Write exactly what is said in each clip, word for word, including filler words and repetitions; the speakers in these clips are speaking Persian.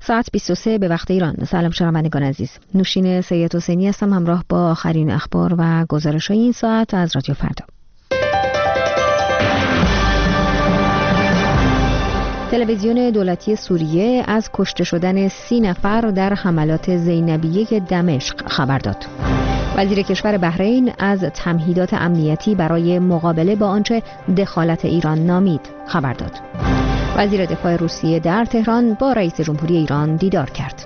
ساعت بیست و سه به وقت ایران. سلام شنوندگان عزیز، نوشین سید حسینی هستم همراه با آخرین اخبار و گزارش‌های این ساعت از رادیو فردا. تلویزیون دولتی سوریه از کشته شدن سی نفر در حملات زینبیه دمشق خبر داد. وزیر کشور بحرین از تمهیدات امنیتی برای مقابله با آنچه دخالت ایران نامید خبر داد. وزیر دفاع روسیه در تهران با رئیس جمهوری ایران دیدار کرد.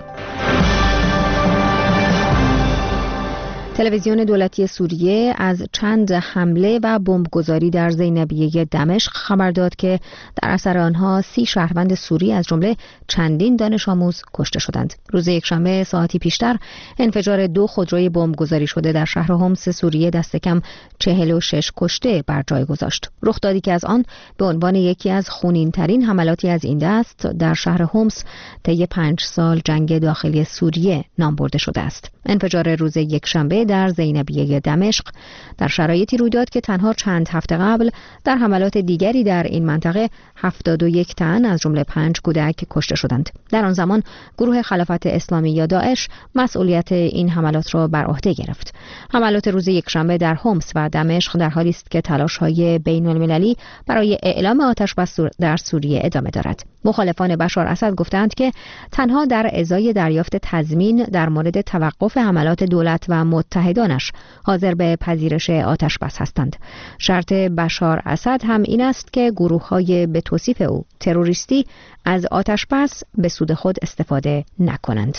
تلویزیون دولتی سوریه از چند حمله و بمبگذاری در زینبیه دمشق خبر داد که در اثر آنها سی شهروند سوری از جمله چندین دانش آموز کشته شدند. روز یکشنبه ساعتی پیشتر انفجار دو خودروی بمبگذاری شده در شهر حمص سوریه دست کم چهل و شش کشته بر جای گذاشت. رخدادی که از آن به عنوان یکی از خونین‌ترین حملاتی از این دست در شهر حمص طی پنج سال جنگ داخلی سوریه نام برده شده است. انفجار روز یکشنبه در زینبیه دمشق در شرایطی روی داد که تنها چند هفته قبل در حملات دیگری در این منطقه هفتاد و یک تن از جمله پنج کودک کشته شدند. در آن زمان گروه خلافت اسلامی یا داعش مسئولیت این حملات را بر عهده گرفت. حملات روز یکشنبه در حمص و دمشق در حالی است که تلاش‌های بین‌المللی برای اعلام آتش‌بس در سوریه ادامه دارد. مخالفان بشار اسد گفتند که تنها در ازای دریافت تضمین در مورد توقف حملات دولت و متحدانش حاضر به پذیرش آتش‌بس هستند. شرط بشار اسد هم این است که گروه‌های به توصیف او تروریستی از آتش‌بس به سود خود استفاده نکنند.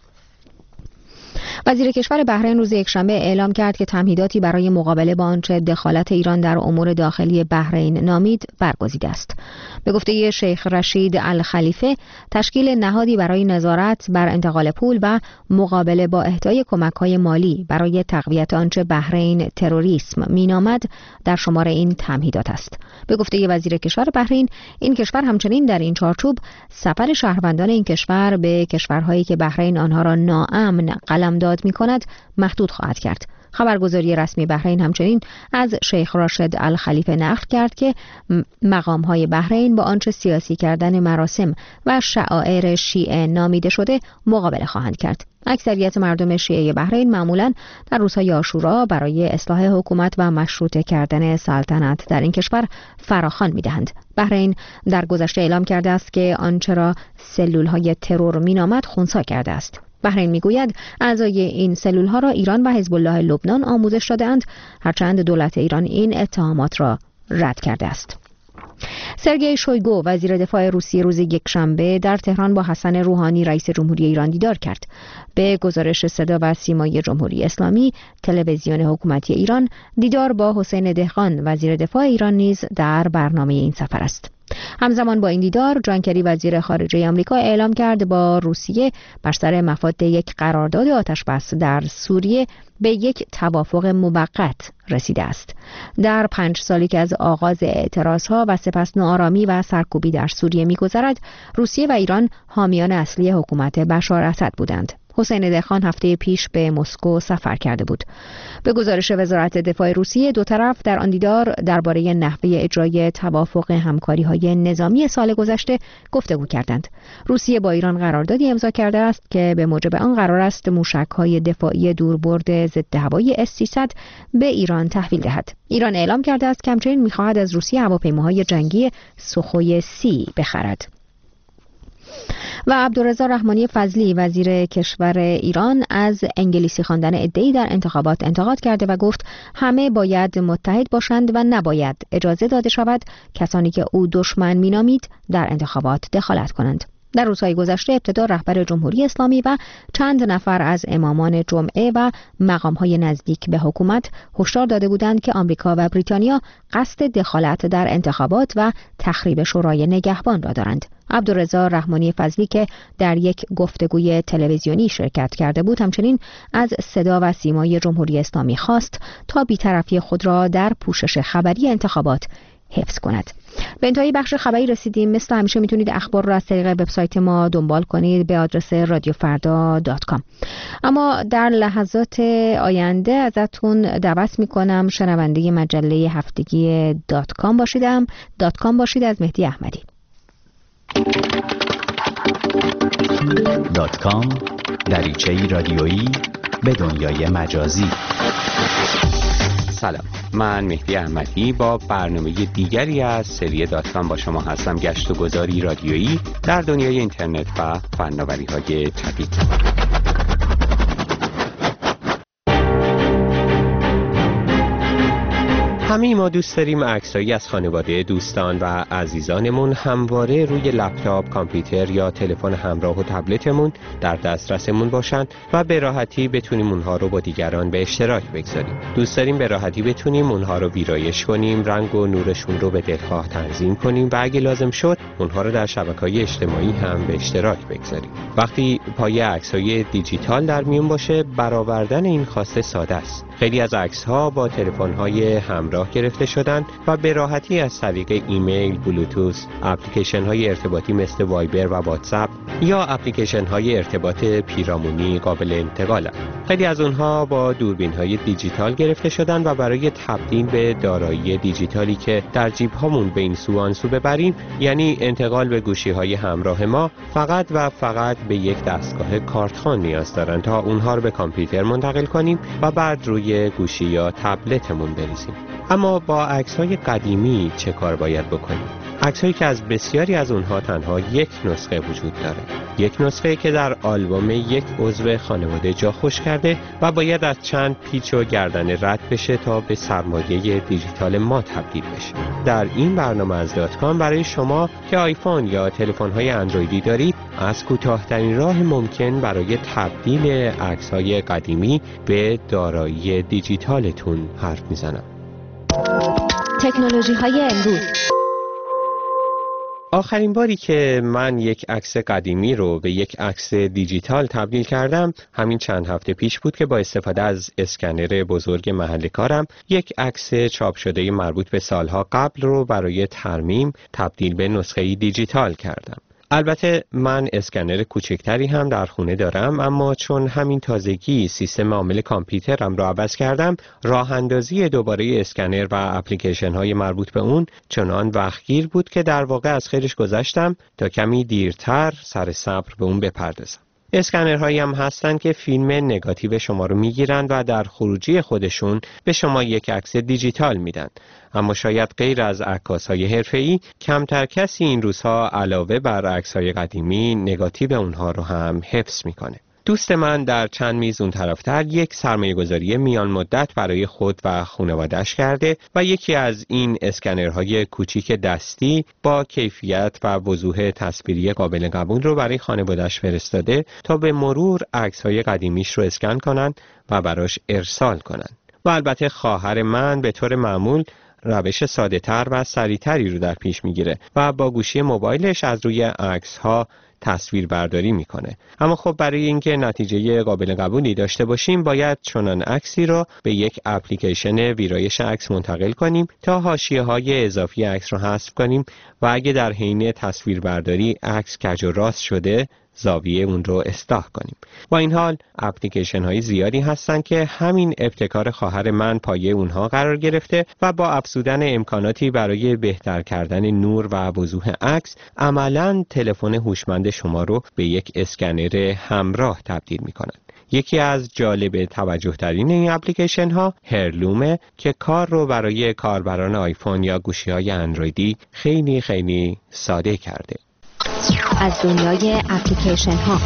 وزیر کشور بحرین روز یکشنبه اعلام کرد که تمهیداتی برای مقابله با آنچه دخالت ایران در امور داخلی بحرین نامید برگزیده است. به گفته شیخ رشید الخلیفه، تشکیل نهادی برای نظارت بر انتقال پول و مقابله با اهدای کمک‌های مالی برای تقویت آنچه بحرین تروریسم مینامد در شمار این تمهیدات است. به گفته وزیر کشور بحرین، این کشور همچنین در این چارچوب سفر شهروندان این کشور به کشورهایی که بحرین آنها را ناامن قلمداد می‌کند محدود خواهد کرد. خبرگزاری رسمی بحرین همچنین از شیخ راشد الخلیفه نقل کرد که مقام‌های بحرین با آنچه سیاسی کردن مراسم و شعائر شیعه نامیده شده مقابله خواهند کرد. اکثریت مردم شیعه بحرین معمولاً در روزهای عاشورا برای اصلاح حکومت و مشروطه کردن سلطنت در این کشور فراخوان می‌دهند. بحرین در گذشته اعلام کرده است که آنچه را سلول‌های ترور مینامد خنثی کرده است. بحرین میگوید اعضای این سلول‌ها را ایران و حزب الله لبنان آموزش داده‌اند، هرچند دولت ایران این اتهامات را رد کرده است. سرگئی شویگو وزیر دفاع روسیه روز یکشنبه در تهران با حسن روحانی رئیس جمهوری ایران دیدار کرد. به گزارش صدا و سیمای جمهوری اسلامی تلویزیون حکومتی ایران، دیدار با حسین دهقان وزیر دفاع ایران نیز در برنامه این سفر است. همزمان با این دیدار، جان کری وزیر خارجه آمریکا اعلام کرد با روسیه بر سر مفاد یک قرارداد آتش‌بس در سوریه به یک توافق موقت رسیده است. در پنج سالی که از آغاز اعتراضها و سپس ناآرامی و سرکوبی در سوریه می‌گذرد، روسیه و ایران حامیان اصلی حکومت بشار اسد بودند. حسین دهقان هفته پیش به مسکو سفر کرده بود. به گزارش وزارت دفاع روسیه، دو طرف در آن دیدار درباره نحوه اجرای توافق همکاری‌های نظامی سال گذشته گفتگو کردند. روسیه با ایران قراردادی امضا کرده است که به موجب آن قرار است موشک‌های دفاعی دوربرد ضد هوایی اس سیصد به ایران تحویل دهد. ایران اعلام کرده است که همچنین می‌خواهد از روسیه هواپیماهای جنگی سوخوی سی بخرد. و عبدالرضا رحمانی فضلی وزیر کشور ایران از انگلیسی خواندن عده‌ای در انتخابات انتقاد کرده و گفت همه باید متحد باشند و نباید اجازه داده شود کسانی که او دشمن مینامید در انتخابات دخالت کنند. در روزهای گذشته ابتدا رهبر جمهوری اسلامی و چند نفر از امامان جمعه و مقام‌های نزدیک به حکومت هشدار داده بودند که آمریکا و بریتانیا قصد دخالت در انتخابات و تخریب شورای نگهبان را دارند. عبدالرضا رحمانی فضلی که در یک گفتگوی تلویزیونی شرکت کرده بود، همچنین از صدا و سیمای جمهوری اسلامی خواست تا بی‌طرفی خود را در پوشش خبری انتخابات حفظ کند. به انتهای بخش خبری رسیدیم. مثل همیشه میتونید اخبار را از طریق وبسایت ما دنبال کنید به آدرس رادیو فردا دات کام. اما در لحظات آینده ازتون دعوت میکنم شنونده مجله هفتگی دات کام باشیدم دات کام باشید از مهدی احمدی. دات کام دریچه‌ای رادیویی به دنیای مجازی. سلام، من مهدی احمدی با برنامه دیگری از سری دات کام با شما هستم. گشت و گذاری رادیویی در دنیای اینترنت و فناوری‌های جدید. همه ما دوست داریم عکسایی از خانواده، دوستان و عزیزانمون همواره روی لپتاپ، کامپیوتر یا تلفن همراه و تبلتمون در دسترسمون باشن و به راحتی بتونیم اونها رو با دیگران به اشتراک بگذاریم. دوست داریم به راحتی بتونیم اونها رو ویرایش کنیم، رنگ و نورشون رو به دلخواه تنظیم کنیم و اگه لازم شد اونها رو در شبکه‌های اجتماعی هم به اشتراک بگذاریم. وقتی پایه عکسای دیجیتال در میون باشه، برآوردن این خواسته ساده است. خیلی از عکس‌ها با تلفن‌های همراه گرفته شدن و به راحتی از طریق ایمیل، بلوتوث، اپلیکیشن‌های ارتباطی مثل وایبر و واتساپ یا اپلیکیشن‌های ارتباط پیرامونی قابل انتقالند. خیلی از اونها با دوربین‌های دیجیتال گرفته شدن و برای تبدیل به دارایی دیجیتالی که در جیب‌هامون به این سو آن سو ببریم، یعنی انتقال به گوشی‌های همراه ما، فقط و فقط به یک دستگاه کارتخوان نیاز دارن تا اونها رو به کامپیوتر منتقل کنیم و بعد روی گوشی یا تبلتمون بریزیم. اما با عکس‌های قدیمی چه کار باید بکنیم؟ عکس‌هایی که از بسیاری از اونها تنها یک نسخه وجود داره. یک نسخه که در آلبوم یک عضو خانواده جا خوش کرده و باید از چند پیچ و گردن رد بشه تا به سرمایه دیجیتال ما تبدیل بشه. در این برنامه از دات کام برای شما که آیفون یا تلفن‌های اندرویدی دارید، از کوتاه‌ترین راه ممکن برای تبدیل عکس‌های قدیمی به دارایی دیجیتالتون حرف میزنم. تکنولوژی‌های امروز. آخرین باری که من یک عکس قدیمی رو به یک عکس دیجیتال تبدیل کردم همین چند هفته پیش بود که با استفاده از اسکنر بزرگ محل کارم یک عکس چاپ شده مربوط به سالها قبل رو برای ترمیم تبدیل به نسخه دیجیتال کردم. البته من اسکنر کوچکتری هم در خونه دارم، اما چون همین تازگی سیستم عامل کامپیوترم را عوض کردم، راه اندازی دوباره اسکنر و اپلیکیشن های مربوط به اون چنان وقتگیر بود که در واقع از خیرش گذشتم تا کمی دیرتر سر صبر به اون بپردازم. اسکنرهایی هم هستن که فیلم نگاتیو شما رو میگیرن و در خروجی خودشون به شما یک عکس دیجیتال میدن. اما شاید غیر از عکاس‌های حرفه‌ای کمتر کسی این روزها علاوه بر عکس‌های قدیمی نگاتیو اونها رو هم حفظ میکنه. دوست من در چند میز اون طرفتر یک سرمایه‌گذاری میان مدت برای خود و خانواده‌اش کرده و یکی از این اسکنرهای کوچیک دستی با کیفیت و وضوح تصویری قابل قبول رو برای خانواده‌اش فرستاده تا به مرور عکس‌های قدیمیش رو اسکن کنن و براش ارسال کنن. و البته خواهر من به طور معمول روش ساده تر و سریعتری رو در پیش میگیره و با گوشی موبایلش از روی عکس ها تصویر برداری میکنه. اما خب برای اینکه نتیجه قابل قبولی داشته باشیم باید چنان عکسی رو به یک اپلیکیشن ویرایش عکس منتقل کنیم تا حاشیه های اضافی عکس رو حذف کنیم و اگه در حین تصویر برداری عکس کج و راست شده زاویه اون رو اصلاح کنیم. با این حال اپلیکیشن های زیادی هستن که همین ابتکار خواهر من پایه اونها قرار گرفته و با افزودن امکاناتی برای بهتر کردن نور و وضوح عکس عملاً تلفن هوشمند شما رو به یک اسکنر همراه تبدیل میکنن. یکی از جالب توجه ترین این اپلیکیشن ها هرلومه که کار رو برای کاربران آیفون یا گوشی های اندرویدی خیلی خیلی ساده کرده. از دنیای اپلیکیشن ها.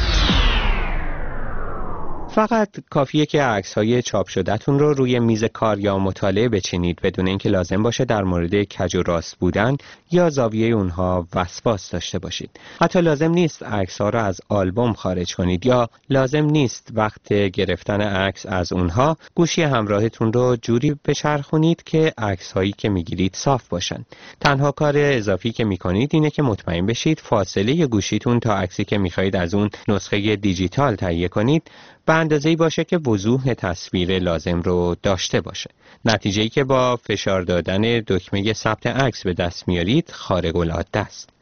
فقط کافیه که عکس‌های چاپ شده‌تون رو روی میز کار یا مطالعه بچینید بدون اینکه لازم باشه در مورد کج و راست بودن یا زاویه اونها وسواس داشته باشید. حتی لازم نیست عکس‌ها رو از آلبوم خارج کنید یا لازم نیست وقت گرفتن عکس از اونها گوشی همراهتون رو جوری بچرخونید که عکس‌هایی که میگیرید صاف باشن. تنها کار اضافی که میکنید اینه که مطمئن بشید فاصله گوشیتون تا عکسی که میخواهید از اون نسخه دیجیتال تهیه کنید به اندازه‌ای باشه که وضوح تصویر لازم رو داشته باشه. نتیجه‌ای که با فشار دادن دکمه ثبت عکس به دست میارید خارق العاده است.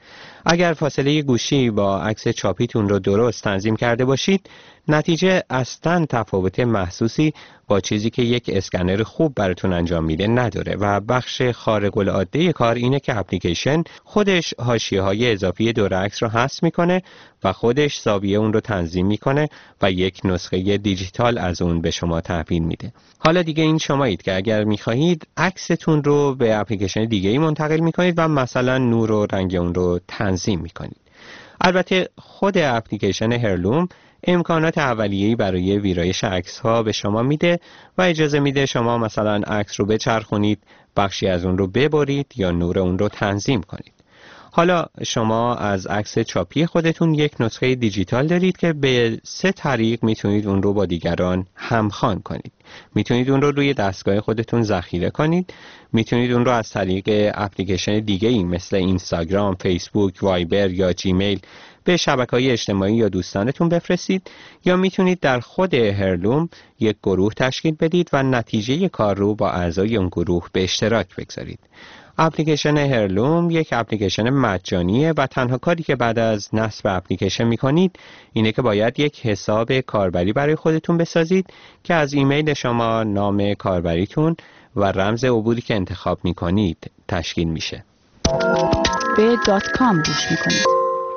اگر فاصله گوشی با عکس چاپیتون رو درست تنظیم کرده باشید، نتیجه اصلاً تفاوت محسوسی با چیزی که یک اسکنر خوب براتون انجام میده نداره و بخش خارق العاده کار اینه که اپلیکیشن خودش حاشیه‌های اضافی دور عکس رو حذف میکنه و خودش زاویه اون رو تنظیم میکنه و یک نسخه دیجیتال از اون به شما تحویل میده. حالا دیگه این شمایید که اگر میخواهید عکستون رو به اپلیکیشن دیگه‌ای منتقل میکنید و مثلا نور و رنگ اون رو تنظیم میکنید. البته خود اپلیکیشن هرلوم امکانات اولیه‌ای برای ویرایش عکس‌ها به شما میده و اجازه میده شما مثلا عکس رو بچرخونید، بخشی از اون رو ببرید یا نور اون رو تنظیم کنید. حالا شما از عکس چاپی خودتون یک نسخه دیجیتال دارید که به سه طریق میتونید اون رو با دیگران همخوان کنید. میتونید اون رو روی دستگاه خودتون ذخیره کنید، میتونید اون رو از طریق اپلیکیشن دیگه‌ای مثل اینستاگرام، فیسبوک، وایبر یا جیمیل به شبکه‌های اجتماعی یا دوستانتون بفرستید، یا میتونید در خود هرلوم یک گروه تشکیل بدید و نتیجه کار رو با اعضای اون گروه به اشتراک بگذارید. اپلیکیشن هرلوم یک اپلیکیشن مجانیه و تنها کاری که بعد از نصب اپلیکیشن میکنید اینه که باید یک حساب کاربری برای خودتون بسازید که از ایمیل شما، نام کاربریتون و رمز عبوری که انتخاب میکنید تشکیل میشه. به دات کام گوش میکنید.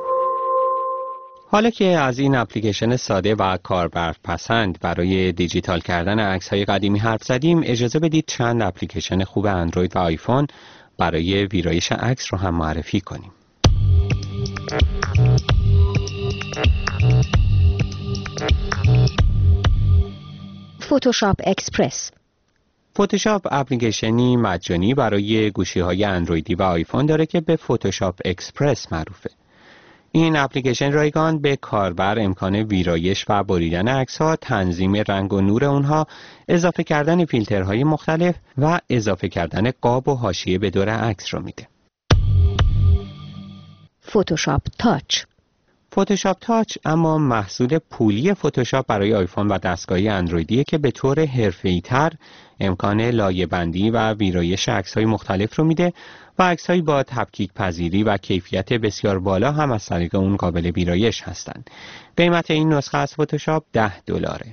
حالا که از این اپلیکیشن ساده و کاربرپسند برای دیجیتال کردن عکس‌های قدیمی حرف زدیم، اجازه بدید چند اپلیکیشن خوب اندروید و آیفون برای ویرایش عکس رو هم معرفی کنیم. فتوشاپ اکسپرس. فتوشاپ اپلیکیشنی مجانی برای گوشی‌های اندرویدی و آیفون داره که به فتوشاپ اکسپرس معروفه. این اپلیکیشن رایگان به کاربر امکان ویرایش و بریدن عکس‌ها، تنظیم رنگ و نور اونها، اضافه کردن فیلترهای مختلف و اضافه کردن قاب و حاشیه به دور عکس رو میده. فتوشاپ تاچ. فتوشاپ تاچ اما محصول پولی فتوشاپ برای آیفون و دستگاهی اندرویدیه که به طور حرفه‌ای‌تر امکان لایه‌بندی و ویرایش عکس‌های مختلف رو میده و عکس‌هایی با تفکیک پذیری و کیفیت بسیار بالا هم از طریق اون قابل ویرایش هستند. قیمت این نسخه از فتوشاپ ده دلاره.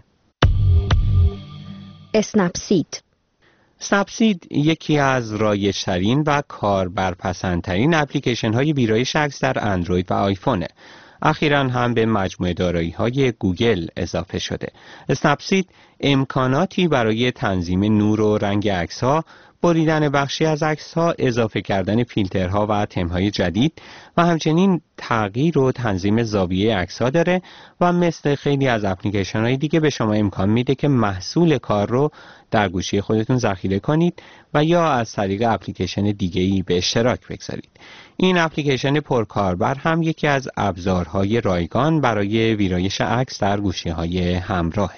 اسنپسید. اسنپسید یکی از رایج‌ترین و کاربرپسندترین اپلیکیشن‌های ویرایش عکس در اندروید و آیفونه. اخیراً هم به مجموعه دارایی‌های گوگل اضافه شده. اسنپسید امکاناتی برای تنظیم نور و رنگ عکس‌ها، بریدن بخشی از عکس‌ها، اضافه کردن فیلترها و تم‌های جدید و همچنین تغییر و تنظیم زاویه عکس‌ها داره و مثل خیلی از اپلیکیشن‌های دیگه به شما امکان میده که محصول کار رو در گوشی خودتون ذخیره کنید و یا از طریق اپلیکیشن دیگه‌ای به اشتراک بگذارید. این اپلیکیشن پرکاربر هم یکی از ابزارهای رایگان برای ویرایش عکس در گوشی‌های همراهه.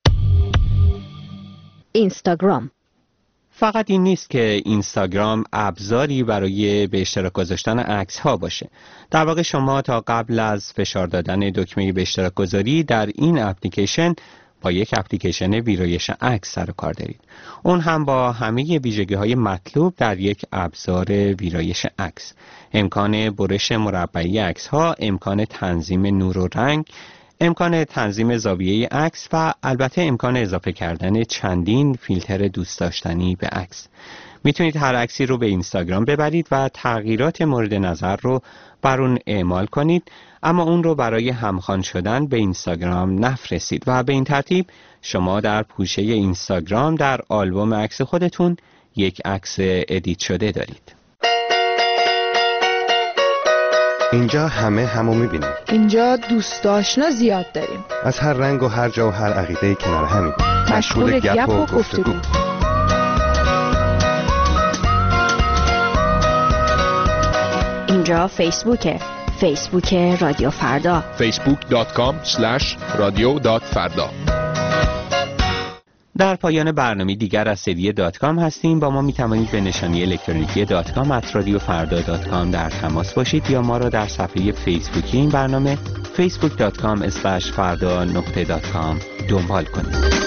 اینستاگرام. فقط این نیست که اینستاگرام ابزاری برای به اشتراک گذاشتن عکس ها باشه. در واقع شما تا قبل از فشار دادن دکمه به اشتراک گذاری در این اپلیکیشن با یک اپلیکیشن ویرایش عکس سر و کار دارید. اون هم با همه ویژگی های مطلوب در یک ابزار ویرایش عکس. امکان برش مربعی عکس ها، امکان تنظیم نور و رنگ، امکان تنظیم زاویه عکس و البته امکان اضافه کردن چندین فیلتر دوست داشتنی به عکس. میتونید هر عکسی رو به اینستاگرام ببرید و تغییرات مورد نظر رو بر اون اعمال کنید، اما اون رو برای همخوان شدن به اینستاگرام نفرستید و به این ترتیب شما در پوشه اینستاگرام در آلبوم عکس خودتون یک عکس ادیت شده دارید. اینجا همه همو میبینیم. اینجا دوست آشنا زیاد داریم. از هر رنگ و هر جا و هر عقیده‌ای کنار همیم. مشغول گپ و گفتگو. اینجا فیسبوکه. فیسبوک رادیو فردا. فیسبوک دات کام اسلش رادیو دات فردا. در پایان برنامه دیگر از سری دات کام هستیم. با ما می توانید به نشانی الکترونیکی دات کام ات رادیو فردا دات کام در تماس باشید یا ما را در صفحه فیسبوکی این برنامه فیسبوک دات کام اسلش فردا نقطه دات کام دنبال کنید.